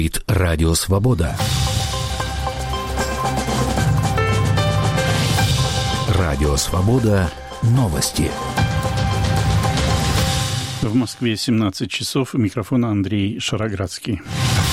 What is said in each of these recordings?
Радио Свобода. Радио Свобода. Новости. В Москве 17 часов. У микрофона Андрей Шароградский.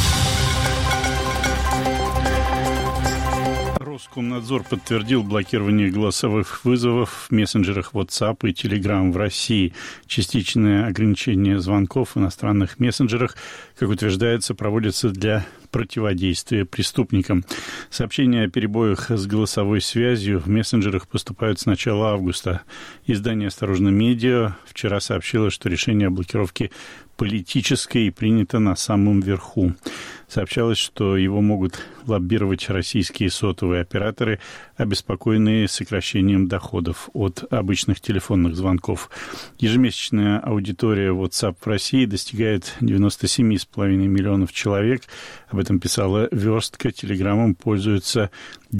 Роскомнадзор подтвердил блокирование голосовых вызовов в мессенджерах WhatsApp и Telegram в России. Частичное ограничение звонков в иностранных мессенджерах, как утверждается, проводится для противодействия преступникам. Сообщения о перебоях с голосовой связью в мессенджерах поступают с начала августа. Издание «Осторожно, медиа» вчера сообщило, что решение о блокировке политическое и принято на самом верху. Сообщалось, что его могут лоббировать российские сотовые операторы, обеспокоенные сокращением доходов от обычных телефонных звонков. Ежемесячная аудитория WhatsApp в России достигает 97,5 миллионов человек. Об этом писала «Верстка». Телеграммом пользуются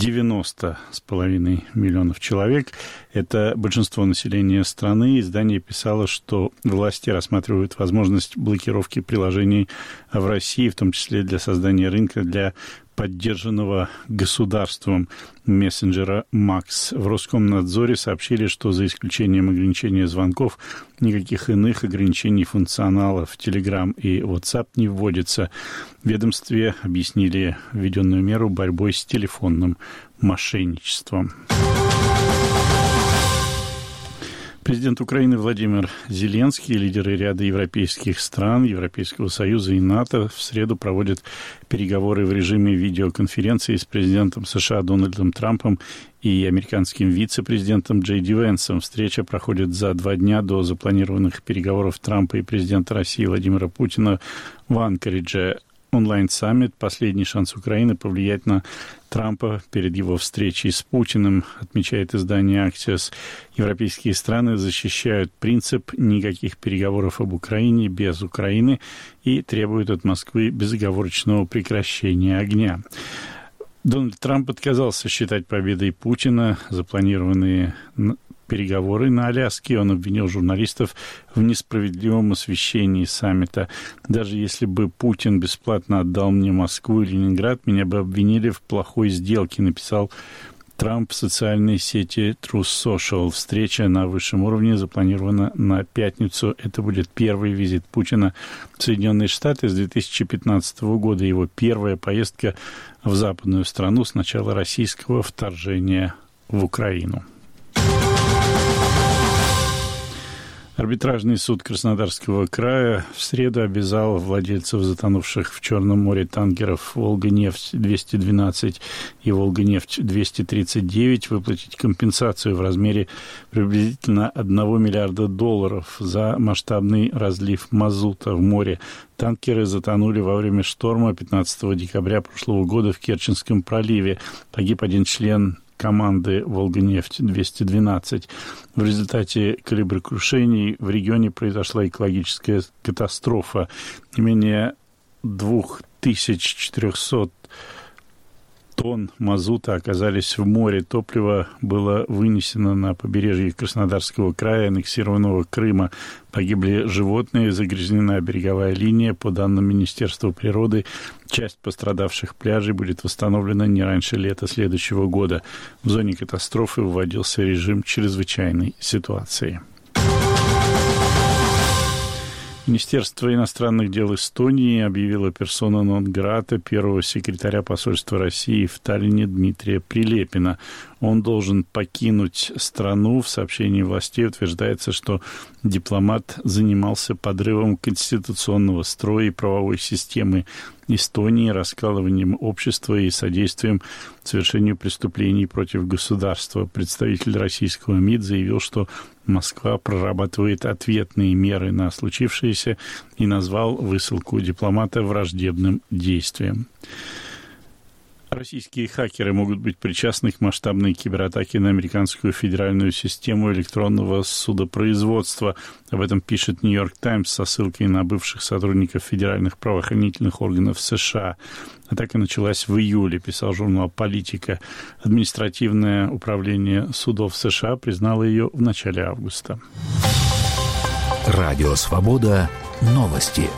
90,5 миллионов человек. Это большинство населения страны. Издание писало, что власти рассматривают возможность блокировки приложений в России, в том числе для создания рынка для поддержанного государством мессенджера Макс. В Роскомнадзоре сообщили, что за исключением ограничения звонков никаких иных ограничений функционала в Telegram и WhatsApp не вводится. В ведомстве объяснили введенную меру борьбой с телефонным мошенничеством. Президент Украины Владимир Зеленский и лидеры ряда европейских стран, Европейского Союза и НАТО в среду проводят переговоры в режиме видеоконференции с президентом США Дональдом Трампом и американским вице-президентом Джей Ди Венсом. Встреча проходит за 2 дня до запланированных переговоров Трампа и президента России Владимира Путина в Анкоридже. Онлайн-саммит – последний шанс Украины повлиять на Трампа перед его встречей с Путиным, отмечает издание «Аксиос». Европейские страны защищают принцип никаких переговоров об Украине без Украины и требуют от Москвы безоговорочного прекращения огня. Дональд Трамп отказался считать победой Путина запланированные переговоры на Аляске. Он обвинил журналистов в несправедливом освещении саммита. Даже если бы Путин бесплатно отдал мне Москву и Ленинград, меня бы обвинили в плохой сделке, написал Трамп в социальной сети Truth Social. Встреча на высшем уровне запланирована на пятницу. Это будет первый визит Путина в Соединенные Штаты с 2015 года. Его первая поездка в западную страну с начала российского вторжения в Украину. Арбитражный суд Краснодарского края в среду обязал владельцев затонувших в Черном море танкеров «Волга-нефть-212» и «Волга-нефть-239» выплатить компенсацию в размере приблизительно $1 миллиарда за масштабный разлив мазута в море. Танкеры затонули во время шторма 15 декабря прошлого года в Керченском проливе. Погиб один член команды «Волга-нефть-212». В результате кораблекрушений в регионе произошла экологическая катастрофа. Не менее 2400 тонн мазута оказались в море. Топливо было вынесено на побережье Краснодарского края, аннексированного Крыма. Погибли животные, загрязнена береговая линия. По данным Министерства природы, часть пострадавших пляжей будет восстановлена не раньше лета следующего года. В зоне катастрофы вводился режим чрезвычайной ситуации. Министерство иностранных дел Эстонии объявило персона нон-грата первого секретаря посольства России в Таллине Дмитрия Прилепина. Он должен покинуть страну. В сообщении властей утверждается, что дипломат занимался подрывом конституционного строя и правовой системы Эстонии, раскалыванием общества и содействием совершению преступлений против государства. Представитель российского МИД заявил, что Москва прорабатывает ответные меры на случившееся и назвал высылку дипломата враждебным действием. Российские хакеры могут быть причастны к масштабной кибератаке на американскую федеральную систему электронного судопроизводства. Об этом пишет «Нью-Йорк Таймс» со ссылкой на бывших сотрудников федеральных правоохранительных органов США. Атака началась в июле, писал журнал «Политика». Административное управление судов США признало ее в начале августа. Радио «Свобода». Новости.